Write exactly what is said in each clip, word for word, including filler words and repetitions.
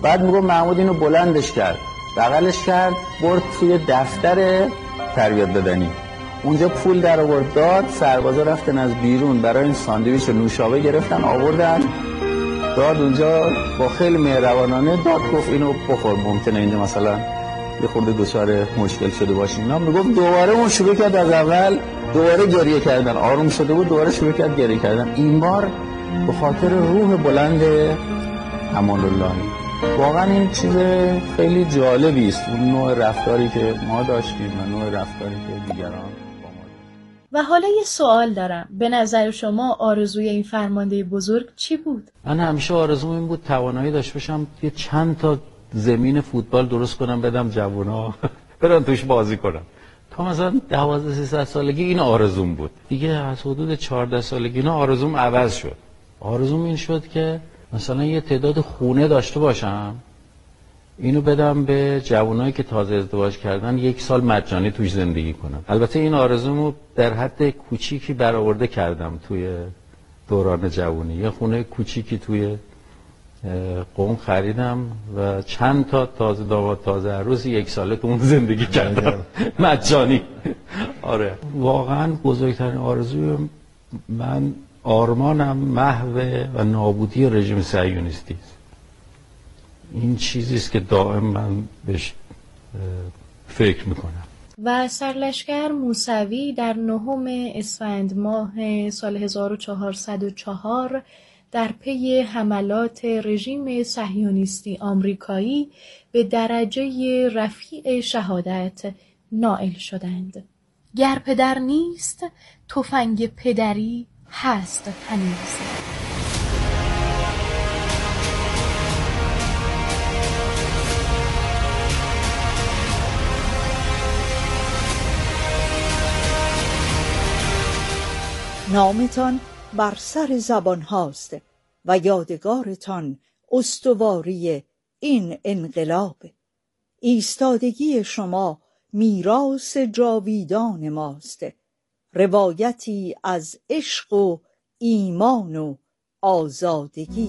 بعد میگم محمود اینو بلندش کرد، بغلش کرد، برد توی دفتر تربیت بدنی، اونجا پول در آورد داد، سربازا رفتن از بیرون برای این ساندویچ و نوشابه گرفتن آوردن داد اونجا، با خیلی مهربانانه داد، گفت اینو بخور، ممکنه اینجا مثلا یه خورده دچار مشکل شده باشیم. اینا میگم دوباره اون شروع کرد از اول، دوباره گریه کردن، آروم شده بود دوباره شروع کرد گریه کردن، این بار به خاطر روح بلند امان اللهی. واقعا این چیز خیلی جالبی است، اون نوع رفتاری که ما داشتیم و نوع رفتاری که دیگران با ما. و حالا یه سوال دارم، به نظر شما آرزوی این فرمانده بزرگ چی بود؟ من همیشه آرزوم این بود توانایی داشته باشم یه چند تا زمین فوتبال درست کنم بدم جوونا برن توش بازی کنم. تا مثلا دوازده سیزده سالگی این آرزوم بود. دیگه از حدود چهارده سالگی اینا آرزوم عوض شد. آرزوم این شد که مثلا یه تعداد خونه داشته باشم، اینو بدم به جوانایی که تازه ازدواج کردن یک سال مجانی توش زندگی کنم. البته این آرزومو در حد کوچیکی برآورده کردم توی دوران جوانی. یه خونه کوچیکی توی قم خریدم و چند تا تازه داماد تازه عروس یک ساله تو اون زندگی کردم مجانی. آره واقعا بزرگترین آرزوی من، آرمانم محو و نابودی رژیم صهیونیستی است. این چیزی است که دائم من بهش فکر میکنم. و سرلشکر موسوی در نهم اسفند ماه سال هزار و چهارصد و چهار در پی حملات رژیم صهیونیستی آمریکایی به درجه رفیع شهادت نائل شدند. گر پدر نیست تفنگ پدری هست هنوز. نامتان بر سر زبان هاست و یادگارتان استواری این انقلاب. ایستادگی شما میراث جاویدان ماست، روایتی از عشق و ایمان و آزادگی.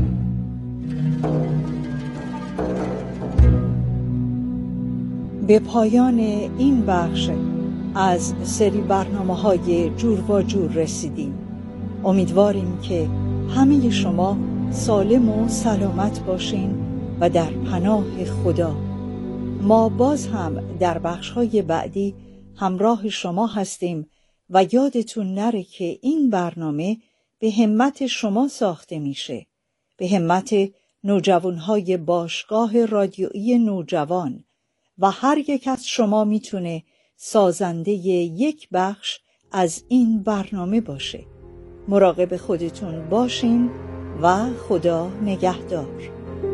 به پایان این بخش از سری برنامه‌های جور و جور رسیدیم. امیدواریم که همه شما سالم و سلامت باشین و در پناه خدا. ما باز هم در بخش‌های بعدی همراه شما هستیم و یادتون نره که این برنامه به همت شما ساخته میشه، به همت نوجوانهای باشگاه رادیویی نوجوان، و هر یک از شما میتونه سازنده یک بخش از این برنامه باشه. مراقب خودتون باشین و خدا نگهدار.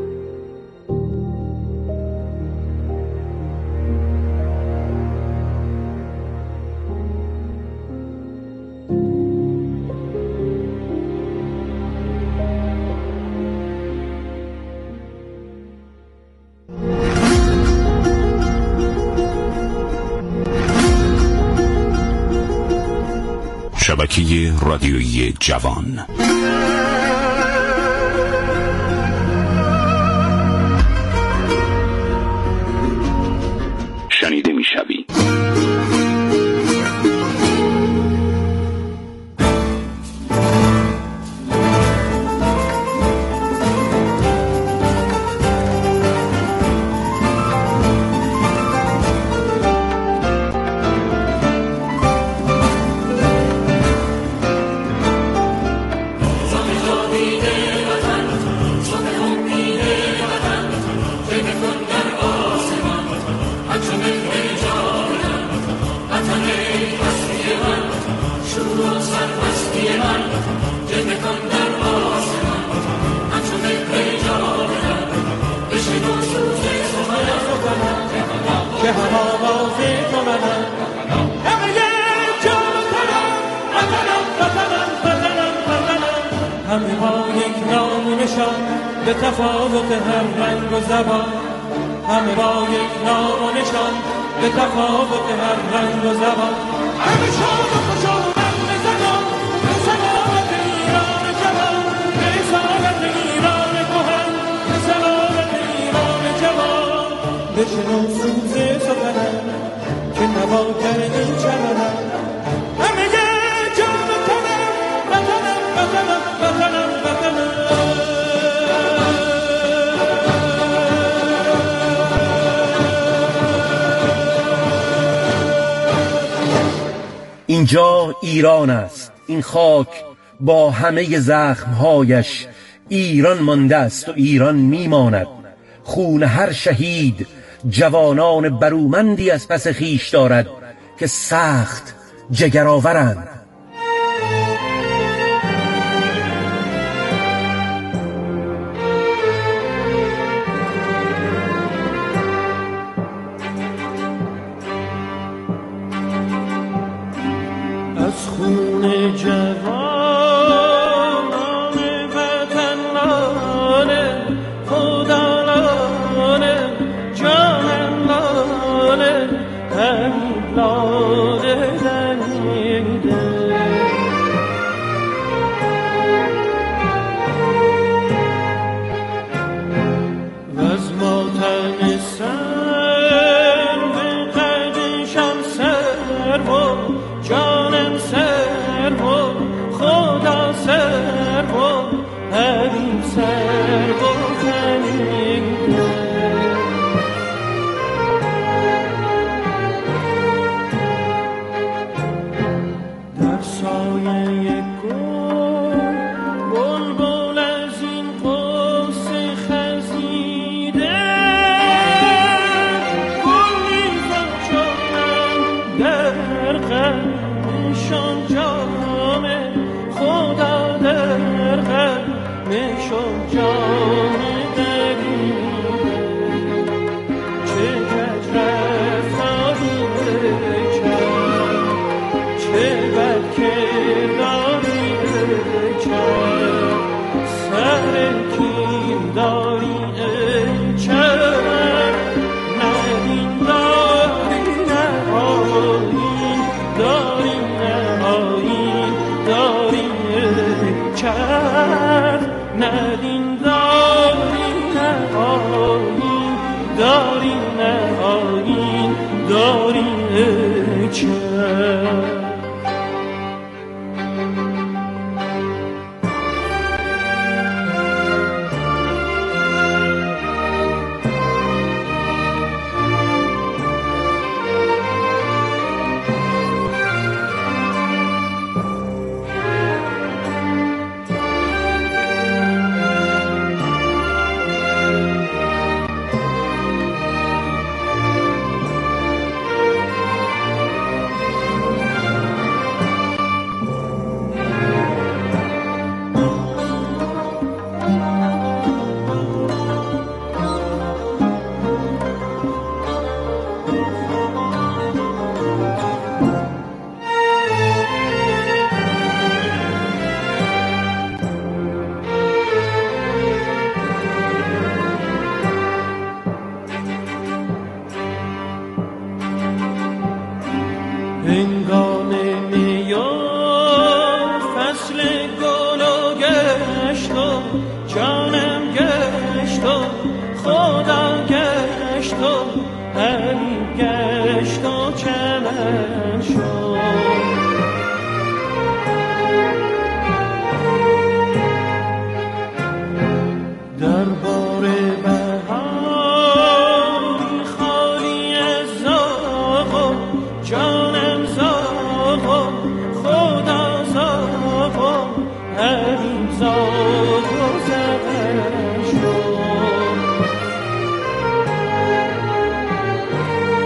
شبکه رادیویی جوان. شنیده میشوی. همه با یک نام و نشان به تفاوت هر رنگ و زبان، همه با یک نام و نشان به تفاوت هر رنگ و زبان، همه شاد و خوشایند به زمان، به سلامت ایران جوان، به اصالت ایران کهن، به سلامت بشنو سوز سخنم که نوا کرده چمنم همه جان تنم وطنم وطنم وطنم وطنم. اینجا ایران است، این خاک با همه زخمهایش ایران مانده است و ایران میماند. خون هر شهید جوانان برومندی از پس خیش دارد که سخت جگرآورند. از خون جوانان وطن لاله خدا لاله جانم لاله همین لاله دمیده و از ماتم سر به قدشم سر و جانم سر و خدا سر و همین سر و تنیده در سایه گل بلبل از این قوس خزیده گل میزن چونم در قلبشان جامه خدا در قلبشان جامه دریده چه کج رفتاری بکن چه بد کرداری بکن سر کین داری چرا ندین داری نهایی داری نهایی داری چرا ندین داری نهایی داری نهایی داری چرا. هنگام میان فصل گل گشت و جانم گشت و خدا گشت و همین گشت و چمن شد در بار بهاری خالی از زاغ و جانم زاغ و خدا زاغ و همین زاغ و زغن شد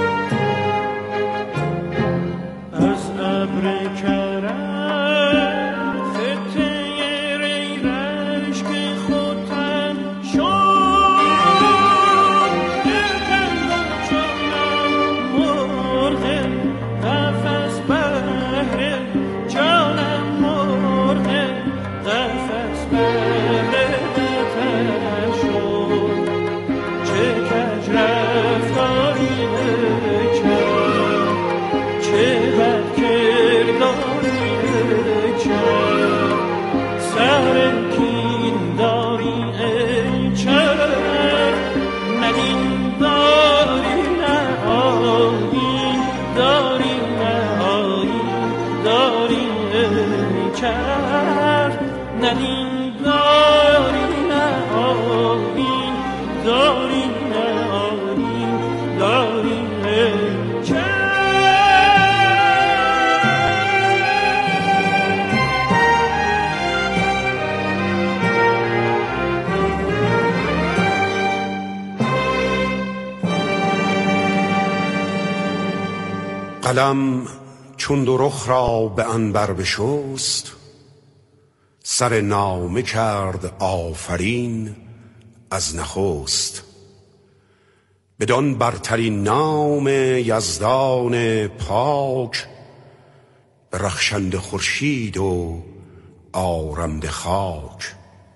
آیین داریم نه آیین داریم قلم چون دو رخ را به عنبر بشست، سر نامه کرد آفرین از نخست. بدان برترین نام یزدان پاک، به رخشنده خورشید و آرنده خاک.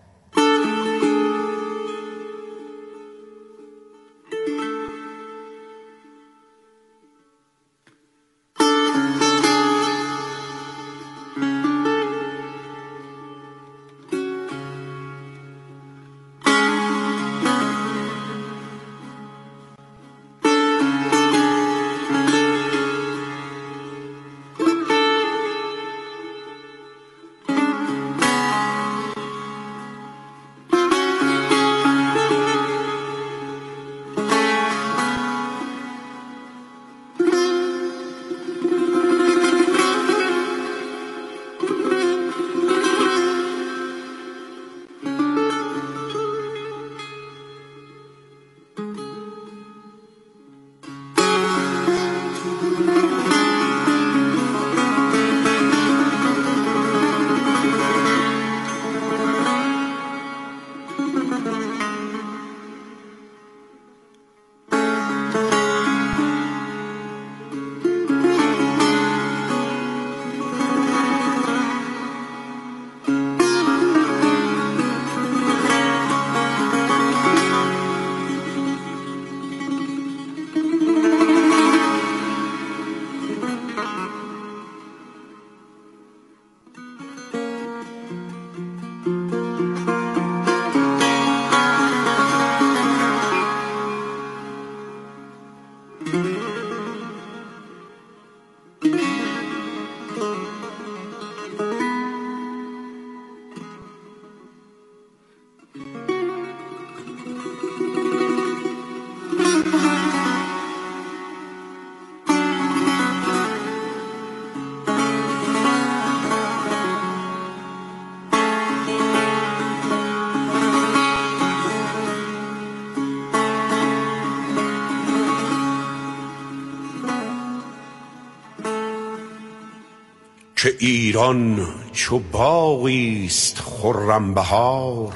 که ایران چو باغی است خرم بهار،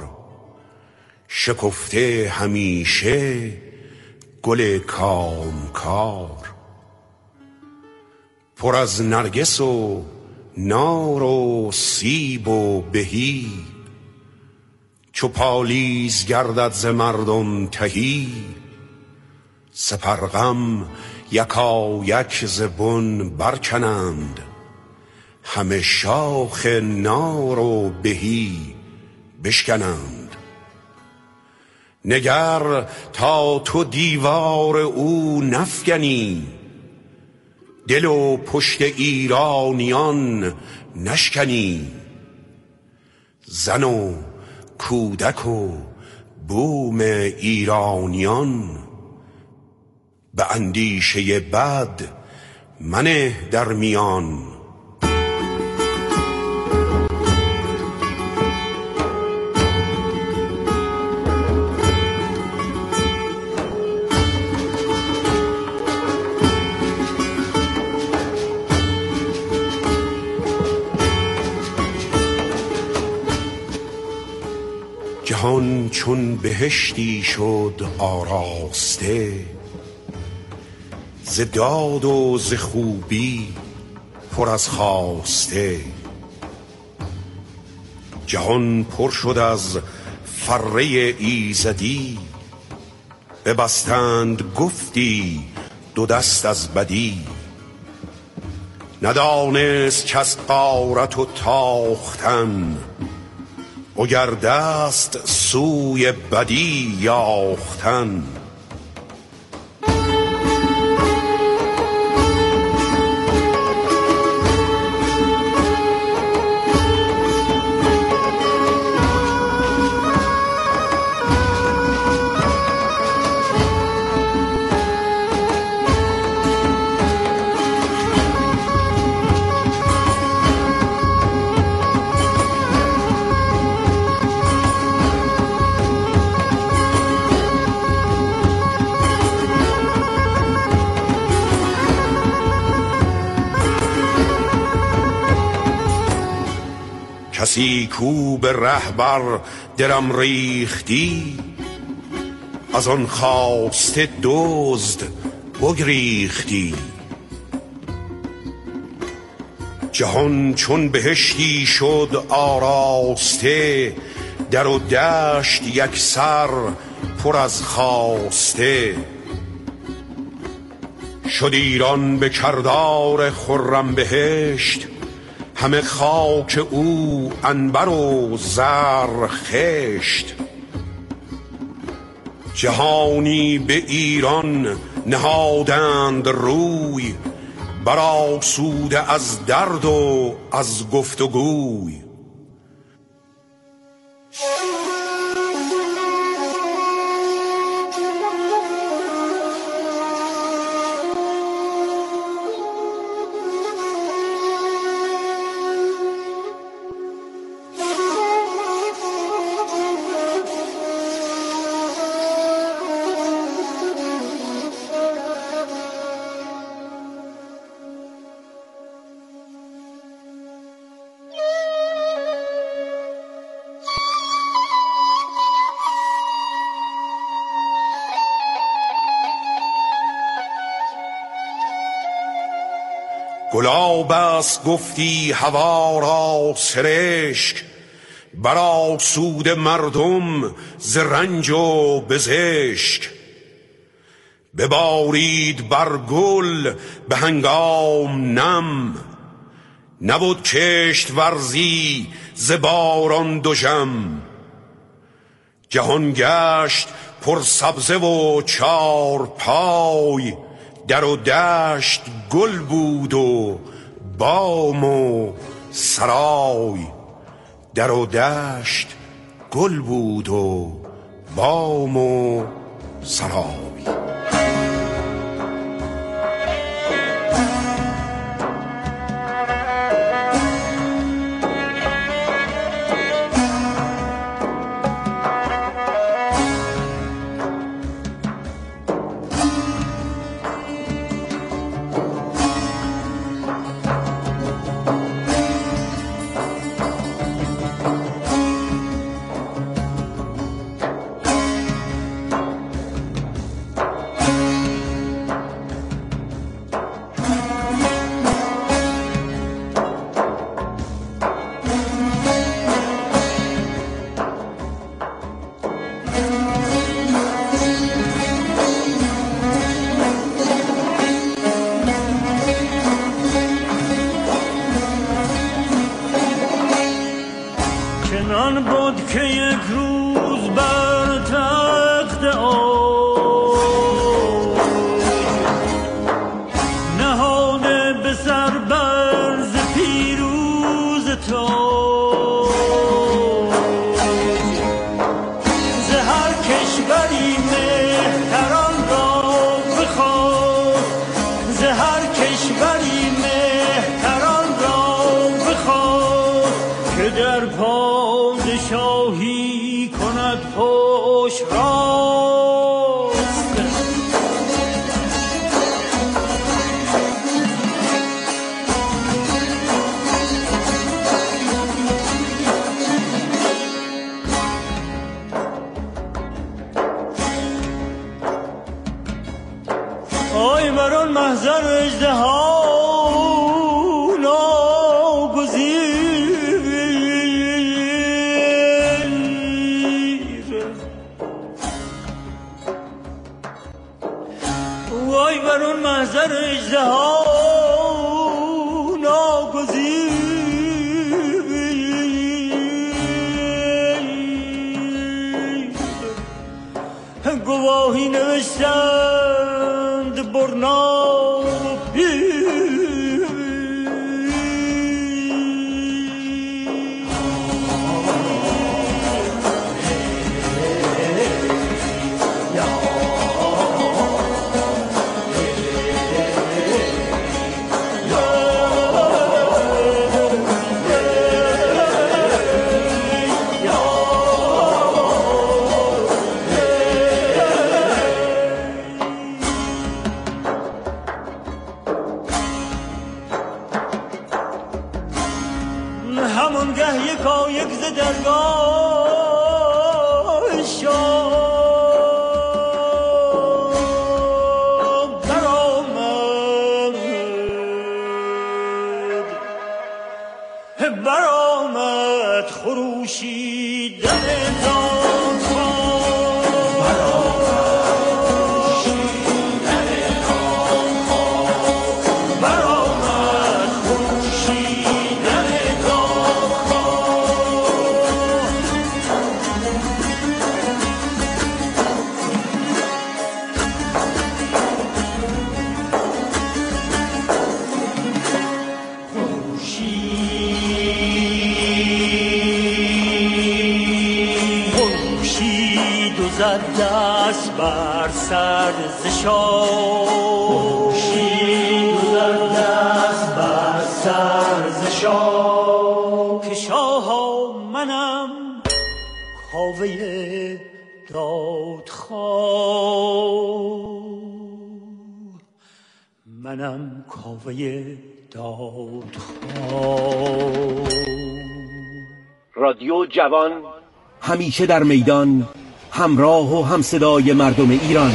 شکفته همیشه گل کامکار. پر از نرگس و نار و سیب و بهی، چو پالیز گردد ز مردم تهی. سپرغم یکا یک ز بن برکنند، همه شاخ نار و بهی بشکنند. نگر تا تو دیوار او نفگنی، دل و پشت ایرانیان نشکنی. زن و کودک و بوم ایرانیان، به اندیشه بد منه در میان. جهان چون بهشتی شد آراسته، ز داد و ز خوبی پر از خواسته. جهان پر شد از فره ایزدی، ببستند گفتی دو دست از بدی. ندانست کس غارت و تاختن، اگر دست سوی بدی یاختن. سیکو به رهبر درم ریختی، از آن خواسته دزد بگریختی. جهان چون بهشتی شد آراسته، در و دشت یک سر پر از خواسته. شد ایران به کردار خرم بهشت، همه خاک او عنبر و زر خشت. جهانی به ایران نهادند روی، برآسوده از درد و از گفت و گوی. گلاب است گفتی هوا را سرشک، برآسوده مردم ز رنج و بزشک. ببارید بر گل به هنگام نم، نبود کشت ورزی ز باران دژم. جهان گشت پر سبزه و چار پای، در و دشت گل بود و بام و سرای. در و دشت گل بود و بام و سرای. گواهی نوشتند برنا و پیر. دست بر سر ز شاه خورشید گذر دست بر سر ز شاه که شاه منم کاوه دادخواه منم کاوه دادخواه. رادیو جوان همیشه در میدان، همراه و همصدای مردم ایران.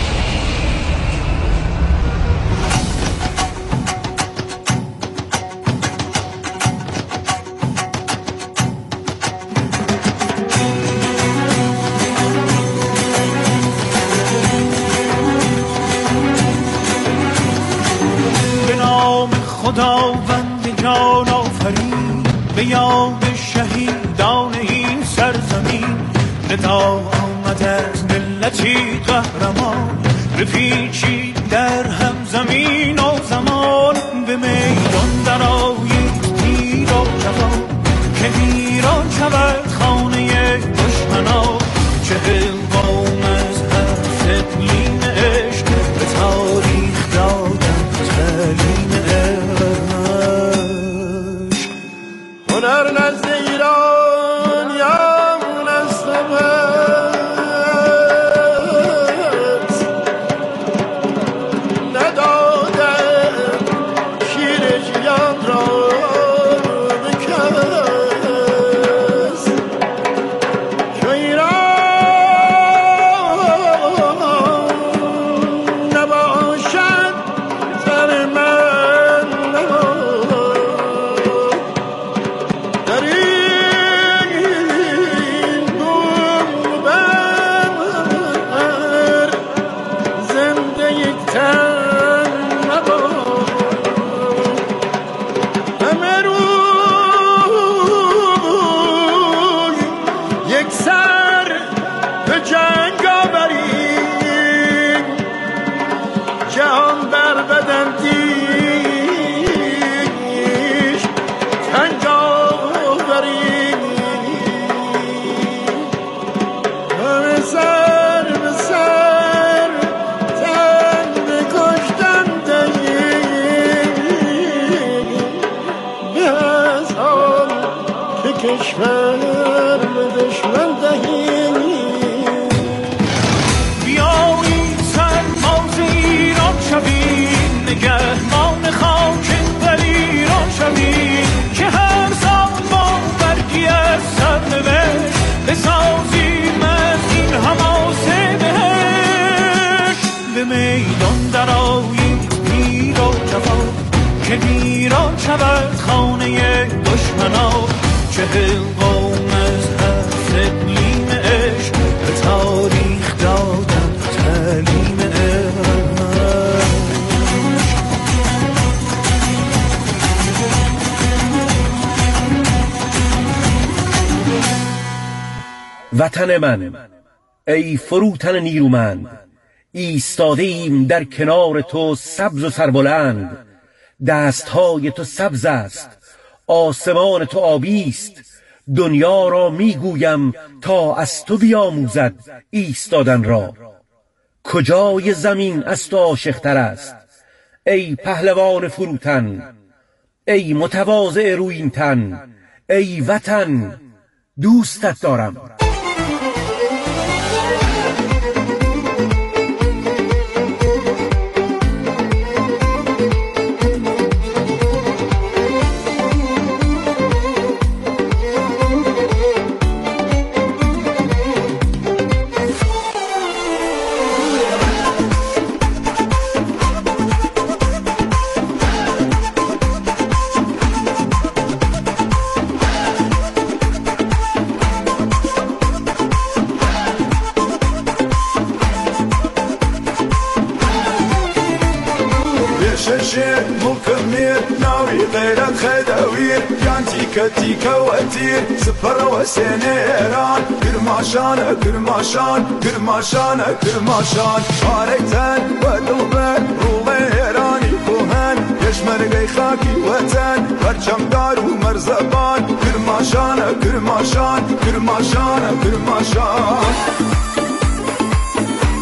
به نام خداوند جان آفرین، به یاد شهیدان این سرزمین، ندا آمد از ملتی قهرمان، بپیچید در هم زمین و زمان، به میدان درآیید پیر و جوان، که ویران شود خانه دشمنان. چهل قوم از هر اقلیم عشق، به تاریخ دادند تعلیم عشق. هنر نزد ایران یمن است و بس، نداده شیر جیان را به کس. چو ایران نباشد سر من نباد، در این گنبد زنده یک تن نباد. همه روی یک سر به جنگ آوریم، جهان بر بدندیش تنگ آوریم. همه سر به سر تن به کشتن دهیم، به از آن که کشور به دشمن دهیم. بیایید سرباز ایران شویم، نگهبان خاک در ایران شویم، که هر سال با برگی از سرنوشت بسازیم از این حماسه بهشت. به میدان درآیید پیر و جوان، که ویران شود خانه دشمنان. چهل قوم از هر اقلیم عشق، به تاریخ دادند تعلیم عشق. وطن من، ای فروتن نیرومند، ایستاده ایم در کنار تو سبز و سربلند. دستهای تو سبز است، آسمان تو آبی است، دنیا را میگویم تا از تو بیاموزد ایستادن را. کجای زمین از تو عاشق‌تر است ای پهلوان فروتن، ای متواضع رویین تن، ای وطن دوستت دارم. شير مكمير ناوي غيرك خدوير كانتي كتي كواتير سفر وسنيران كرماشان كرماشان كرماشان كرماشان شاركتان ودلبان روغيراني كوهان يشمر غي خاكي وطن برچم دار ومرزبان كرماشان كرماشان كرماشان كرماشان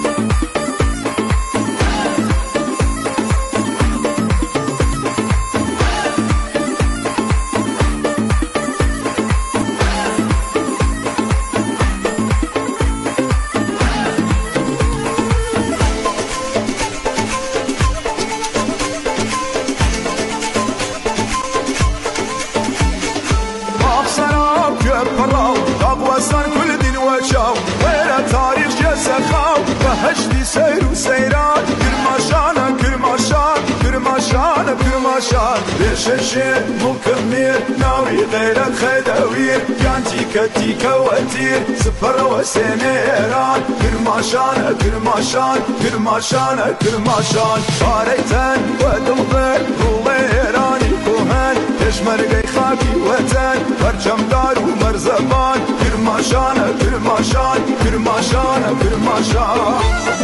seyru seyran Kırmaşana kırmaşan Kırmaşana kırmaşan Beşeşe mukmir Navi gayret khedawir Yanti katika watir Sıfır ve seneran Kırmaşana kırmaşan Kırmaşana kırmaşan Fareyten ve dilber Rulerani kuhen Peşmergey khaki vatan Perçemdar u merzaban Kırmaşana kırmaşan Kırmaşana kırmaşan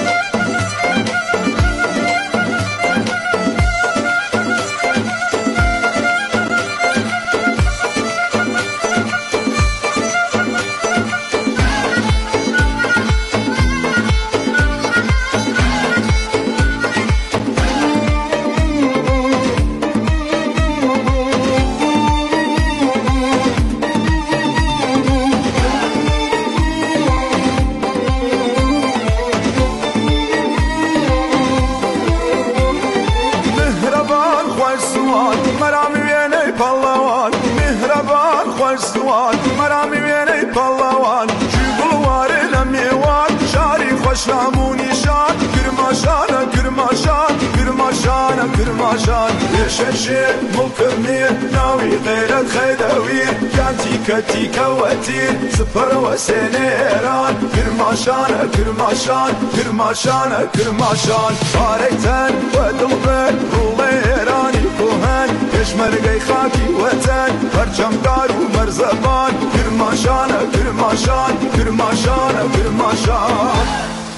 Şamunişan Kırmaşana kırmaşan Kırmaşana kırmaşan Yeşeşe mukmir Navi gayret khedawir Yanti katika watir Sıfır ve seneran Kırmaşana kırmaşan Kırmaşana kırmaşan Fareyten ve dilber Rulerani kuhen Peşmergey khaki vatan Perçemdar u merzaban Kırmaşana kırmaşan Kırmaşana kırmaşan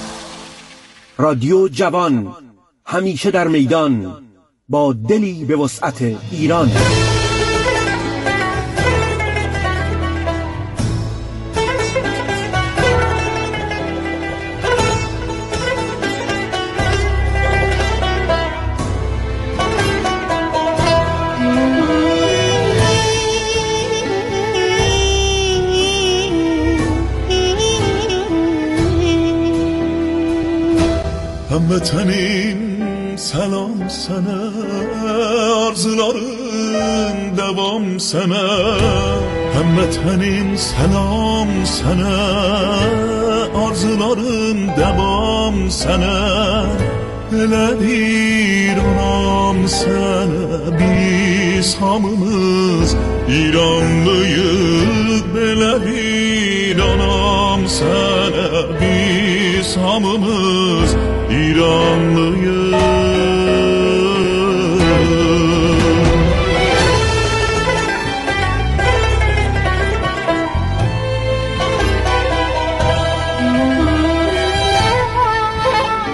رادیو جوان همیشه در میدان با دلی به وسعت ایران. Hamvatanim salam sana arzularım devam sana Hamvatanim salam sana arzularım devam sana Elədir anam sana biz hamımız İranlıyıq Elədir anam sana biz hamımız İranlıyıq